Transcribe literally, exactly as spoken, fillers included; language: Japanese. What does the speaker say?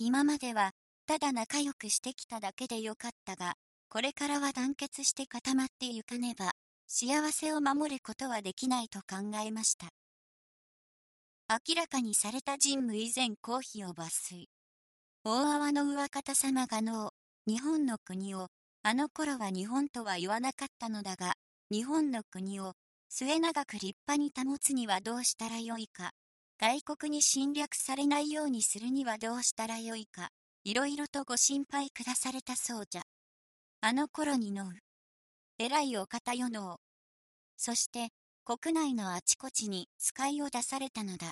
今までは、ただ仲良くしてきただけでよかったが、これからは団結して固まってゆかねば、幸せを守ることはできないと考えました。明らかにされた任務以前公費を抜粋。大粟の上方様がの日本の国を、あの頃は日本とは言わなかったのだが、日本の国を末永く立派に保つにはどうしたらよいか、外国に侵略されないようにするにはどうしたらよいか、いろいろとご心配下されたそうじゃ。あの頃にのう。偉いお方よのう。そして、国内のあちこちに使いを出されたのだ。